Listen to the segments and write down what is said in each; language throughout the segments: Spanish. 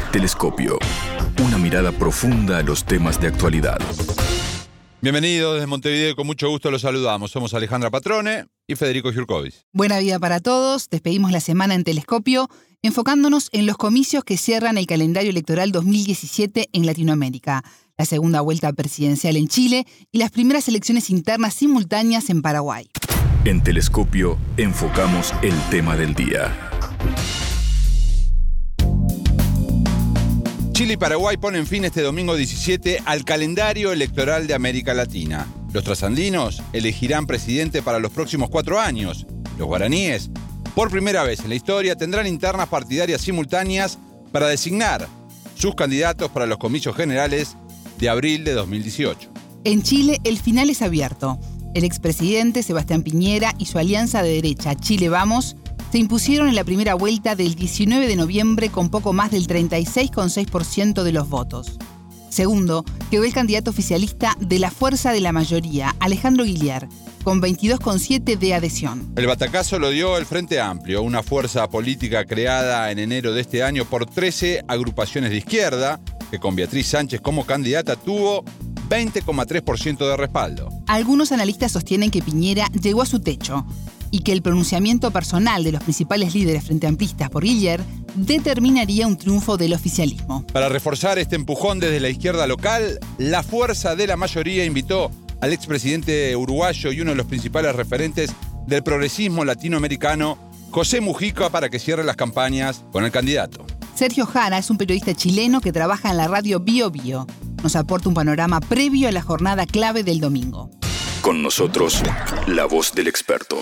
Telescopio. Una mirada profunda a los temas de actualidad. Bienvenidos desde Montevideo, con mucho gusto los saludamos. Somos Alejandra Patrone y Federico Giurkovic. Buena vida para todos. Despedimos la semana en Telescopio, enfocándonos en los comicios que cierran el calendario electoral 2017 en Latinoamérica, la segunda vuelta presidencial en Chile y las primeras elecciones internas simultáneas en Paraguay. En Telescopio enfocamos el tema del día. Chile y Paraguay ponen fin este domingo 17 al calendario electoral de América Latina. Los trasandinos elegirán presidente para los próximos 4 años. Los guaraníes, por primera vez en la historia, tendrán internas partidarias simultáneas para designar sus candidatos para los comicios generales de abril de 2018. En Chile, el final es abierto. El expresidente Sebastián Piñera y su alianza de derecha Chile Vamos se impusieron en la primera vuelta del 19 de noviembre con poco más del 36,6% de los votos. Segundo, quedó el candidato oficialista de la fuerza de la mayoría, Alejandro Guillier, con 22,7% de adhesión. El batacazo lo dio el Frente Amplio, una fuerza política creada en enero de este año por 13 agrupaciones de izquierda, que con Beatriz Sánchez como candidata tuvo 20,3% de respaldo. Algunos analistas sostienen que Piñera llegó a su techo y que el pronunciamiento personal de los principales líderes frenteamplistas por Guillier determinaría un triunfo del oficialismo. Para reforzar este empujón desde la izquierda local, la fuerza de la mayoría invitó al expresidente uruguayo y uno de los principales referentes del progresismo latinoamericano, José Mujica, para que cierre las campañas con el candidato. Sergio Jara es un periodista chileno que trabaja en la radio Bio Bio. Nos aporta un panorama previo a la jornada clave del domingo. Con nosotros, la voz del experto.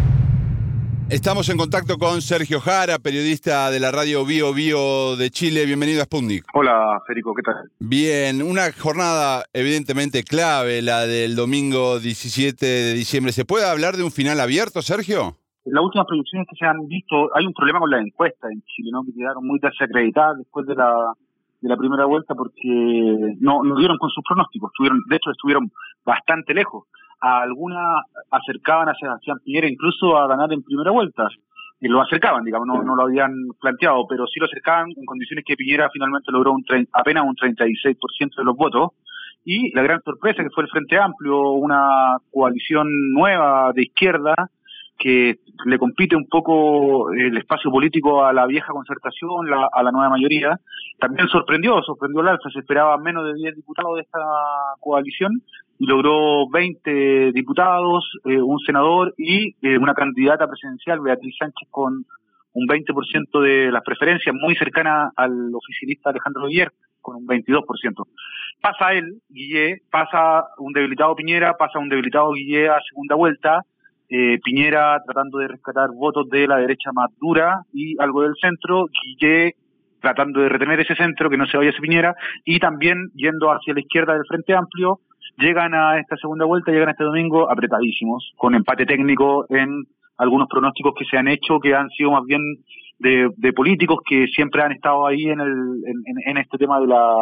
Estamos en contacto con Sergio Jara, periodista de la radio Bio Bio de Chile. Bienvenido a Sputnik. Hola, Federico, ¿qué tal? Bien, una jornada evidentemente clave, la del domingo 17 de diciembre. ¿Se puede hablar de un final abierto, Sergio? Las últimas proyecciones que se han visto, hay un problema con las encuestas en Chile, ¿no? Que quedaron muy desacreditadas después de la primera vuelta porque no dieron con sus pronósticos. De hecho, estuvieron bastante lejos. Algunas acercaban a Sebastián Piñera incluso a ganar en primera vuelta. Y lo acercaban, digamos, no lo habían planteado, pero sí lo acercaban en condiciones que Piñera finalmente logró apenas un 36% de los votos. Y la gran sorpresa que fue el Frente Amplio, una coalición nueva de izquierda que le compite un poco el espacio político a la vieja concertación, a la nueva mayoría, también sorprendió el alza. Se esperaba menos de 10 diputados de esta coalición y logró 20 diputados, un senador y una candidata presidencial, Beatriz Sánchez, con un 20% de las preferencias, muy cercana al oficialista Alejandro Guillier, con un 22%. Pasa él, Guillier, pasa un debilitado Piñera, pasa un debilitado Guillier a segunda vuelta, Piñera tratando de rescatar votos de la derecha más dura y algo del centro, Guillier tratando de retener ese centro, que no se vaya ese Piñera, y también yendo hacia la izquierda del Frente Amplio. Llegan a esta segunda vuelta, llegan a este domingo apretadísimos, con empate técnico en algunos pronósticos que se han hecho, que han sido más bien de políticos que siempre han estado ahí en este tema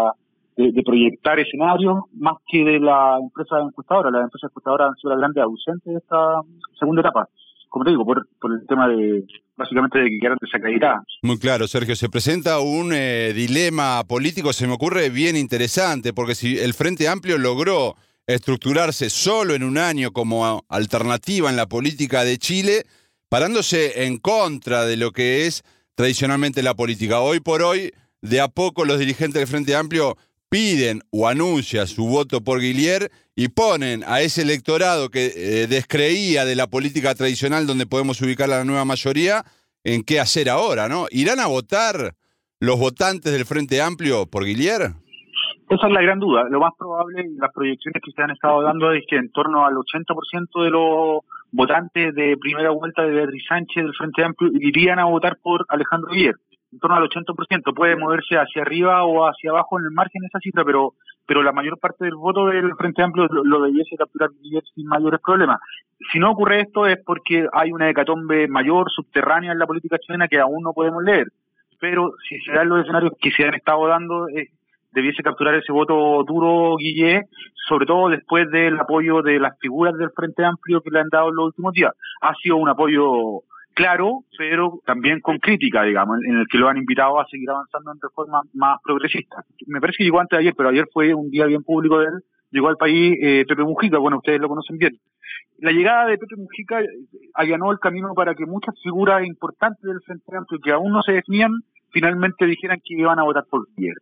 de proyectar escenarios, más que de la empresa encuestadora. Las empresas encuestadoras han sido las grandes ausentes de esta segunda etapa, como te digo, por el tema básicamente de que quedaron desacreditadas. Muy claro, Sergio. Se presenta un dilema político, se me ocurre, bien interesante, porque si el Frente Amplio logró estructurarse solo en un año como alternativa en la política de Chile, parándose en contra de lo que es tradicionalmente la política. Hoy por hoy, de a poco los dirigentes del Frente Amplio piden o anuncian su voto por Guillier y ponen a ese electorado que descreía de la política tradicional donde podemos ubicar a la nueva mayoría en qué hacer ahora, ¿no? ¿Irán a votar los votantes del Frente Amplio por Guillier? Esa es la gran duda. Lo más probable, las proyecciones que se han estado dando es que en torno al 80% de los votantes de primera vuelta de Beatriz Sánchez del Frente Amplio irían a votar por Alejandro Guillier. En torno al 80%, puede moverse hacia arriba o hacia abajo en el margen esa cifra, pero la mayor parte del voto del Frente Amplio lo debiese capturar Guillier sin mayores problemas. Si no ocurre esto es porque hay una hecatombe mayor, subterránea en la política chilena que aún no podemos leer. Pero si se dan los escenarios que se han estado dando, debiese capturar ese voto duro Guillier, sobre todo después del apoyo de las figuras del Frente Amplio que le han dado en los últimos días. Ha sido un apoyo claro, pero también con crítica, digamos, en el que lo han invitado a seguir avanzando en reformas más progresistas. Me parece que llegó antes de ayer, pero ayer fue un día bien público de él. Llegó al país Pepe Mujica, bueno, ustedes lo conocen bien. La llegada de Pepe Mujica allanó el camino para que muchas figuras importantes del Frente Amplio que aún no se definían, finalmente dijeran que iban a votar por Guillermo.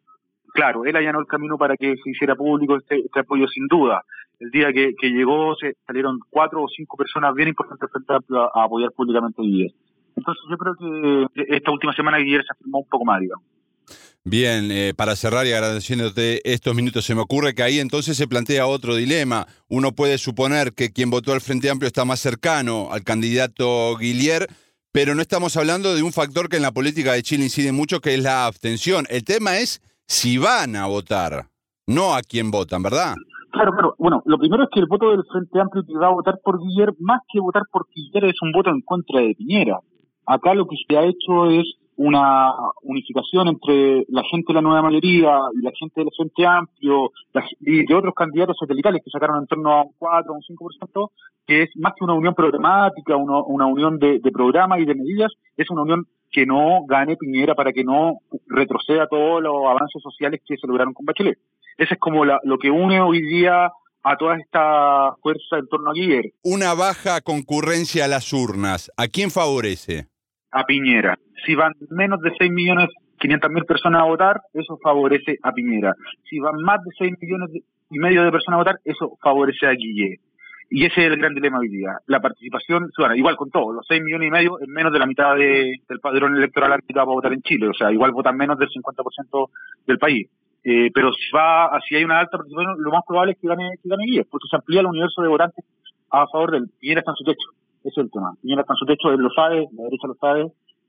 Claro, él allanó el camino para que se hiciera público este apoyo sin duda. El día que llegó se salieron 4 o 5 personas bien importantes del Frente Amplio a apoyar públicamente a Guillermo. Entonces yo creo que esta última semana Guillermo se afirmó un poco más, digamos. Bien, para cerrar y agradeciéndote estos minutos, se me ocurre que ahí entonces se plantea otro dilema. Uno puede suponer que quien votó al Frente Amplio está más cercano al candidato Guillier, pero no estamos hablando de un factor que en la política de Chile incide mucho, que es la abstención. El tema es si van a votar, no a quién votan, ¿verdad? Claro. Bueno, lo primero es que el voto del Frente Amplio que va a votar por Guillier, más que votar por Guillier, es un voto en contra de Piñera. Acá lo que se ha hecho es una unificación entre la gente de la nueva mayoría y la gente del Frente Amplio y de otros candidatos satelitales que sacaron en torno a un 4 o un 5%, que es más que una unión programática, una unión de programa y de medidas, es una unión que no gane Piñera para que no retroceda todos los avances sociales que se lograron con Bachelet. Ese es como lo que une hoy día a toda esta fuerza en torno a Guillier. Una baja concurrencia a las urnas, ¿a quién favorece? A Piñera. Si van menos de 6.500.000 personas a votar, eso favorece a Piñera. Si van más de 6,5 millones de personas a votar, eso favorece a Guillier. Y ese es el gran dilema hoy día. La participación, bueno, igual con todo, los 6,5 millones es menos de la mitad del padrón electoral habilitado para votar en Chile. O sea, igual votan menos del 50% del país. Pero si hay una alta participación, lo más probable es que gane Guillier, porque se amplía el universo de votantes a favor del Piñera está en su techo. Ese es el tema. Piñera está en su techo, él lo sabe, la derecha lo sabe,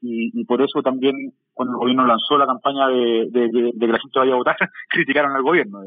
y por eso también cuando el gobierno lanzó la campaña de que la gente vaya a votar, criticaron al gobierno,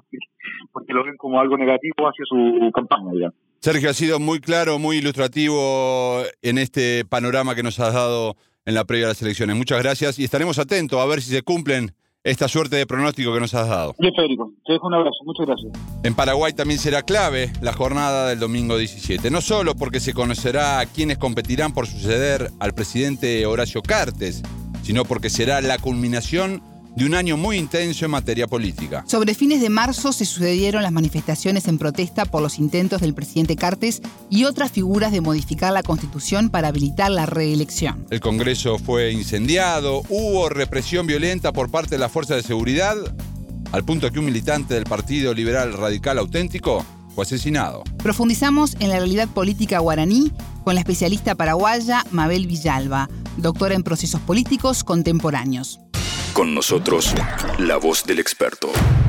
porque lo ven como algo negativo hacia su campaña, digamos. Sergio, ha sido muy claro, muy ilustrativo en este panorama que nos has dado en la previa de las elecciones. Muchas gracias y estaremos atentos a ver si se cumplen esta suerte de pronóstico que nos has dado. Bien, Federico, te dejo un abrazo, muchas gracias. En Paraguay también será clave la jornada del domingo 17, no solo porque se conocerá a quienes competirán por suceder al presidente Horacio Cartes, sino porque será la culminación de un año muy intenso en materia política. Sobre fines de marzo se sucedieron las manifestaciones en protesta por los intentos del presidente Cartes y otras figuras de modificar la Constitución para habilitar la reelección. El Congreso fue incendiado, hubo represión violenta por parte de las fuerzas de seguridad, al punto que un militante del Partido Liberal Radical Auténtico fue asesinado. Profundizamos en la realidad política guaraní con la especialista paraguaya Mabel Villalba, doctora en procesos políticos contemporáneos. Con nosotros, la voz del experto.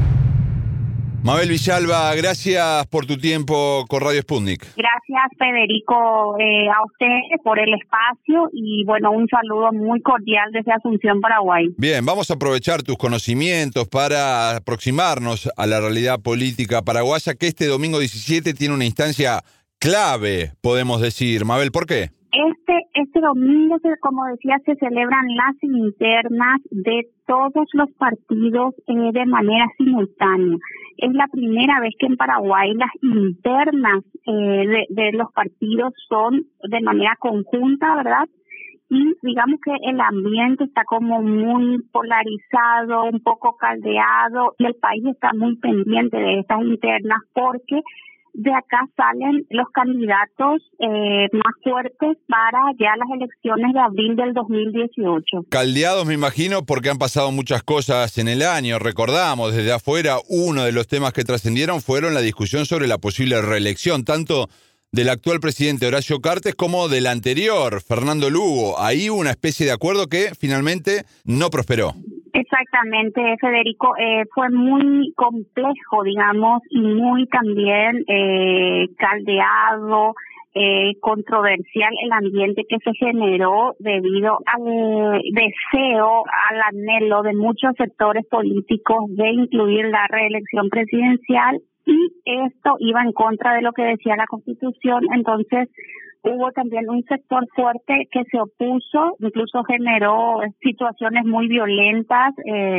Mabel Villalba, gracias por tu tiempo con Radio Sputnik. Gracias, Federico, a ustedes por el espacio y, bueno, un saludo muy cordial desde Asunción, Paraguay. Bien, vamos a aprovechar tus conocimientos para aproximarnos a la realidad política paraguaya, que este domingo 17 tiene una instancia clave, podemos decir. Mabel, ¿por qué? Este domingo, como decía, se celebran las internas de todos los partidos de manera simultánea. Es la primera vez que en Paraguay las internas de los partidos son de manera conjunta, ¿verdad? Y digamos que el ambiente está como muy polarizado, un poco caldeado, y el país está muy pendiente de estas internas porque de acá salen los candidatos más fuertes para ya las elecciones de abril del 2018. Caldeados, me imagino, porque han pasado muchas cosas en el año. Recordamos, desde afuera, uno de los temas que trascendieron fueron la discusión sobre la posible reelección, tanto del actual presidente Horacio Cartes como del anterior, Fernando Lugo. Ahí hubo una especie de acuerdo que finalmente no prosperó. Exactamente, Federico, fue muy complejo, digamos, y muy también caldeado, controversial el ambiente que se generó debido al deseo, al anhelo de muchos sectores políticos de incluir la reelección presidencial, y esto iba en contra de lo que decía la Constitución. Entonces hubo también un sector fuerte que se opuso, incluso generó situaciones muy violentas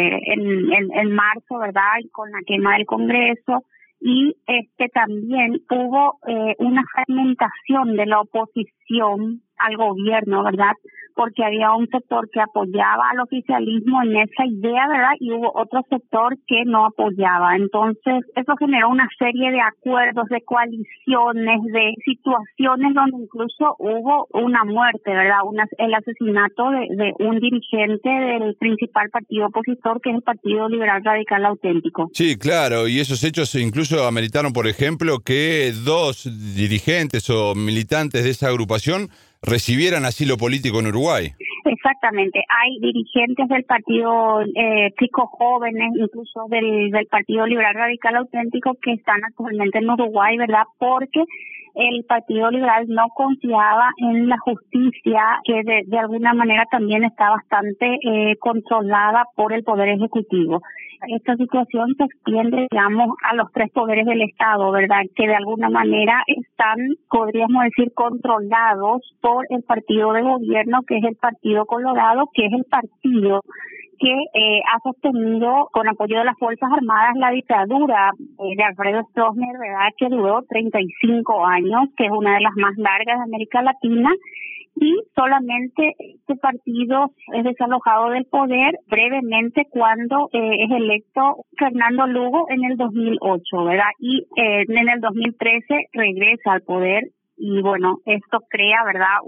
en marzo, ¿verdad? Con la quema del Congreso, y también hubo una fragmentación de la oposición al gobierno, ¿verdad? Porque había un sector que apoyaba al oficialismo en esa idea, ¿verdad? Y hubo otro sector que no apoyaba. Entonces, eso generó una serie de acuerdos, de coaliciones, de situaciones donde incluso hubo una muerte, ¿verdad? El asesinato de un dirigente del principal partido opositor, que es el Partido Liberal Radical Auténtico. Sí, claro, y esos hechos incluso ameritaron, por ejemplo, que 2 dirigentes o militantes de esa agrupación recibieran asilo político en Uruguay. Exactamente. Hay dirigentes del partido, chicos jóvenes, incluso del Partido Liberal Radical Auténtico, que están actualmente en Uruguay, ¿verdad? Porque el Partido Liberal no confiaba en la justicia, que de alguna manera también está bastante controlada por el Poder Ejecutivo. Esta situación se extiende, digamos, a los 3 poderes del Estado, ¿verdad? Que de alguna manera están, podríamos decir, controlados por el partido de gobierno, que es el Partido Colorado, que es el partido que ha sostenido con apoyo de las Fuerzas Armadas la dictadura de Alfredo Stroessner, ¿verdad? Que duró 35 años, que es una de las más largas de América Latina. Y solamente este partido es desalojado del poder brevemente cuando es electo Fernando Lugo en el 2008, ¿verdad? Y en el 2013 regresa al poder y bueno, esto crea, ¿verdad?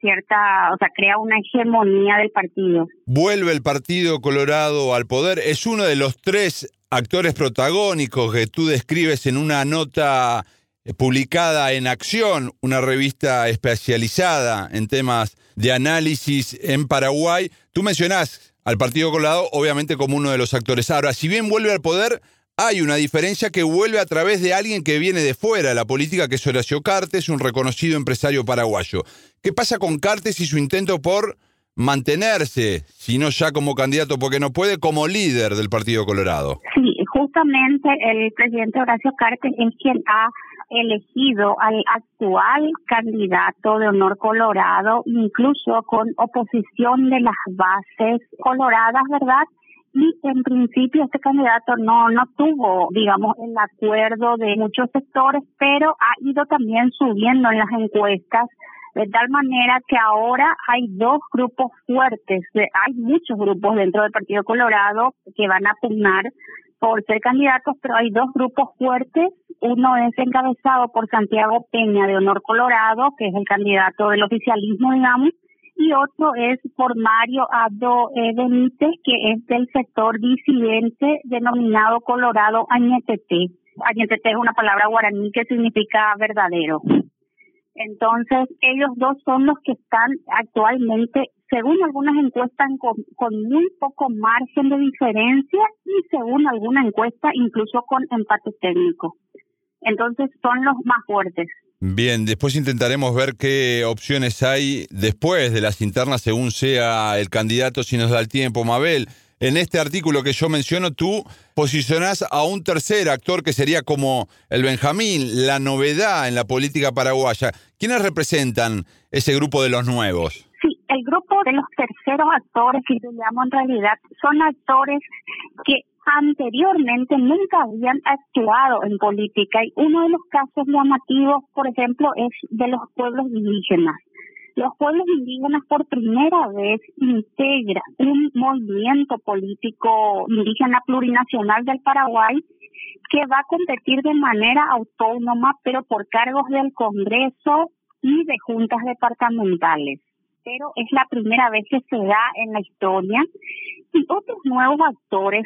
Crea una hegemonía del partido. Vuelve el Partido Colorado al poder, es uno de los 3 actores protagónicos que tú describes en una nota publicada en Acción, una revista especializada en temas de análisis en Paraguay. Tú mencionás al Partido Colorado, obviamente, como uno de los actores. Ahora, si bien vuelve al poder, hay una diferencia que vuelve a través de alguien que viene de fuera de la política, que es Horacio Cartes, un reconocido empresario paraguayo. ¿Qué pasa con Cartes y su intento por mantenerse, si no ya como candidato, porque no puede, como líder del Partido Colorado? Sí, justamente el presidente Horacio Cartes es quien ha elegido al actual candidato de Honor Colorado, incluso con oposición de las bases coloradas, ¿verdad? Y en principio este candidato no tuvo, digamos, el acuerdo de muchos sectores, pero ha ido también subiendo en las encuestas, de tal manera que ahora hay 2 grupos fuertes, hay muchos grupos dentro del Partido Colorado que van a pugnar por ser candidatos, pero hay 2 grupos fuertes. Uno es encabezado por Santiago Peña de Honor Colorado, que es el candidato del oficialismo, digamos, y otro es por Mario Abdo Benítez, que es del sector disidente denominado Colorado Añetete. Añetete es una palabra guaraní que significa verdadero. Entonces, ellos 2 son los que están actualmente, según algunas encuestas, con muy poco margen de diferencia y según alguna encuesta, incluso con empate técnico. Entonces, son los más fuertes. Bien, después intentaremos ver qué opciones hay después de las internas, según sea el candidato, si nos da el tiempo, Mabel. En este artículo que yo menciono, tú posicionás a un tercer actor que sería como el Benjamín, la novedad en la política paraguaya. ¿Quiénes representan ese grupo de los nuevos? Sí, el grupo de los terceros actores, que yo llamo en realidad, son actores que anteriormente nunca habían actuado en política. Y uno de los casos llamativos, por ejemplo, es de los pueblos indígenas. Los pueblos indígenas por primera vez integran un movimiento político indígena plurinacional del Paraguay que va a competir de manera autónoma, pero por cargos del Congreso y de juntas departamentales. Pero es la primera vez que se da en la historia. Y otros nuevos actores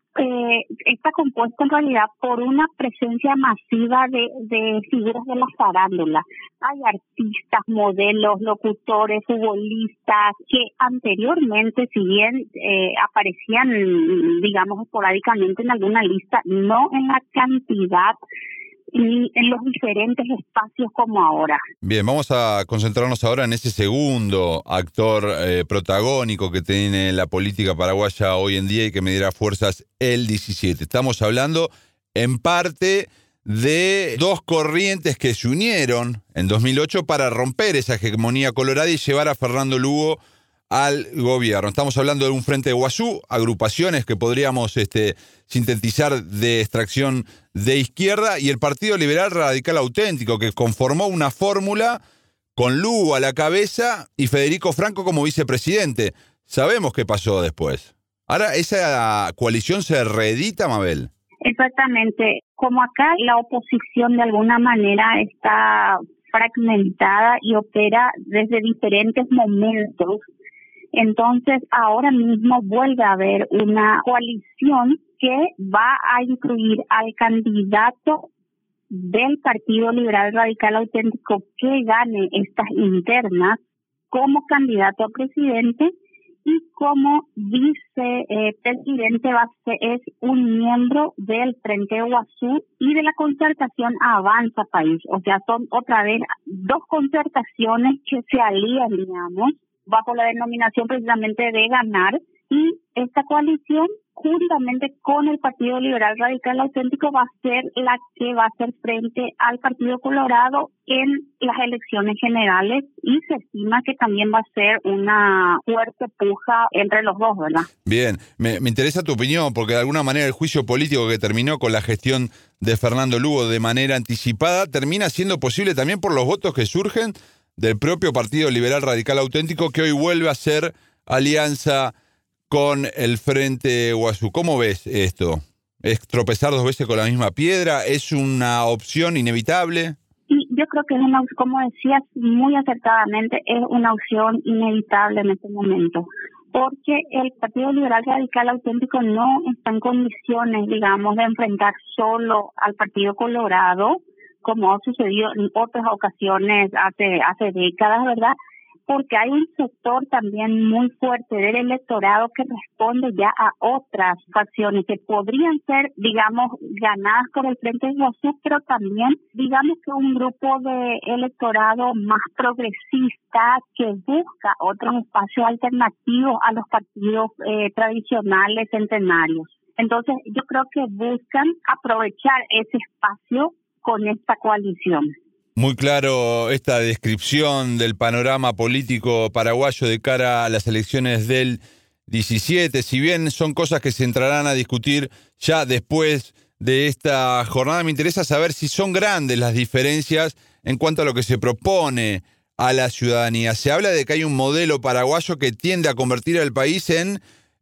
está compuesto en realidad por una presencia masiva de figuras de la farándula. Hay artistas, modelos, locutores, futbolistas que anteriormente, si bien aparecían, digamos, esporádicamente en alguna lista, no en la cantidad y en los diferentes espacios como ahora. Bien, vamos a concentrarnos ahora en ese segundo actor protagónico que tiene la política paraguaya hoy en día y que medirá fuerzas el 17. Estamos hablando en parte de 2 corrientes que se unieron en 2008 para romper esa hegemonía colorada y llevar a Fernando Lugo al gobierno. Estamos hablando de un Frente de Guazú, agrupaciones que podríamos sintetizar de extracción de izquierda, y el Partido Liberal Radical Auténtico, que conformó una fórmula con Lugo a la cabeza y Federico Franco como vicepresidente. Sabemos qué pasó después. Ahora, ¿esa coalición se reedita, Mabel? Exactamente. Como acá la oposición de alguna manera está fragmentada y opera desde diferentes momentos, entonces ahora mismo vuelve a haber una coalición que va a incluir al candidato del Partido Liberal Radical Auténtico que gane estas internas como candidato a presidente, y como vicepresidente es un miembro del Frente Guazú y de la concertación Avanza País. O sea, son otra vez dos concertaciones que se alían, digamos, bajo la denominación precisamente de ganar, y esta coalición juntamente con el Partido Liberal Radical Auténtico va a ser la que va a hacer frente al Partido Colorado en las elecciones generales, y se estima que también va a ser una fuerte puja entre los dos, ¿verdad? Bien, me interesa tu opinión, porque de alguna manera el juicio político que terminó con la gestión de Fernando Lugo de manera anticipada termina siendo posible también por los votos que surgen del propio Partido Liberal Radical Auténtico, que hoy vuelve a ser alianza con el Frente Guazú. ¿Cómo ves esto? ¿Es tropezar dos veces con la misma piedra? ¿Es una opción inevitable? Sí, yo creo que es una, como decías muy acertadamente, es una opción inevitable en este momento, porque el Partido Liberal Radical Auténtico no está en condiciones, digamos, de enfrentar solo al Partido Colorado, como ha sucedido en otras ocasiones hace décadas, ¿verdad? Porque hay un sector también muy fuerte del electorado que responde ya a otras facciones que podrían ser, digamos, ganadas por el Frente Guazú, pero también, digamos, que un grupo de electorado más progresista que busca otros espacios alternativos a los partidos tradicionales centenarios. Entonces, yo creo que buscan aprovechar ese espacio con esta coalición. Muy claro esta descripción del panorama político paraguayo de cara a las elecciones del 17. Si bien son cosas que se entrarán a discutir ya después de esta jornada, me interesa saber si son grandes las diferencias en cuanto a lo que se propone a la ciudadanía. Se habla de que hay un modelo paraguayo que tiende a convertir al país en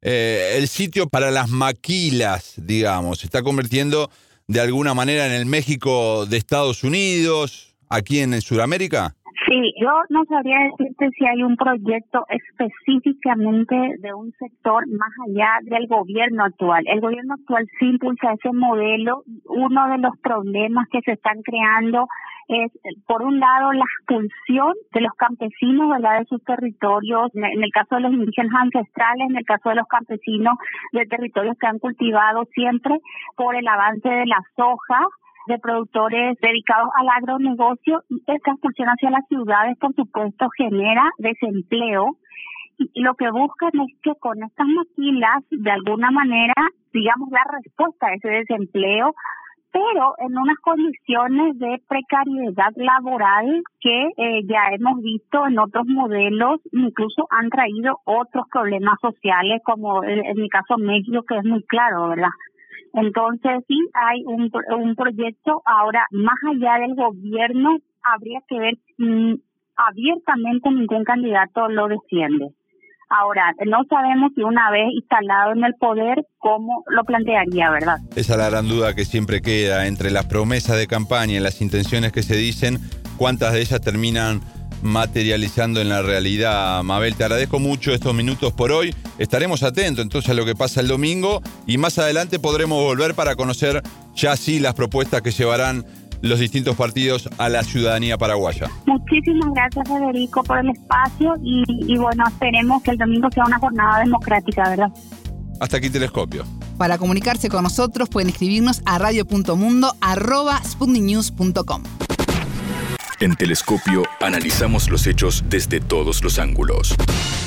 el sitio para las maquilas, digamos. Se está convirtiendo de alguna manera en el México de Estados Unidos, aquí en Sudamérica. Sí, yo no sabría decirte si hay un proyecto específicamente de un sector más allá del gobierno actual. El gobierno actual sí impulsa ese modelo. Uno de los problemas que se están creando es, por un lado, la expulsión de los campesinos, ¿verdad?, de sus territorios, en el caso de los indígenas ancestrales, en el caso de los campesinos de territorios que han cultivado siempre, por el avance de la soja, de productores dedicados al agronegocio, y esta expulsión hacia las ciudades, por supuesto, genera desempleo. Y lo que buscan es que con estas maquilas, de alguna manera, digamos, dar respuesta a ese desempleo, pero en unas condiciones de precariedad laboral que ya hemos visto en otros modelos, incluso han traído otros problemas sociales, como en mi caso México, que es muy claro, ¿verdad? Entonces sí hay un proyecto. Ahora, más allá del gobierno, habría que ver abiertamente ningún candidato lo defiende. Ahora, no sabemos si una vez instalado en el poder, cómo lo plantearía, ¿verdad? Esa es la gran duda que siempre queda entre las promesas de campaña y las intenciones que se dicen, cuántas de ellas terminan materializando en la realidad. Mabel, te agradezco mucho estos minutos por hoy. Estaremos atentos entonces a lo que pasa el domingo y más adelante podremos volver para conocer ya sí las propuestas que llevarán los distintos partidos a la ciudadanía paraguaya. Muchísimas gracias, Federico, por el espacio y bueno, esperemos que el domingo sea una jornada democrática, ¿verdad? Hasta aquí Telescopio. Para comunicarse con nosotros pueden escribirnos a radio.mundo@sputniknews.com. En Telescopio analizamos los hechos desde todos los ángulos.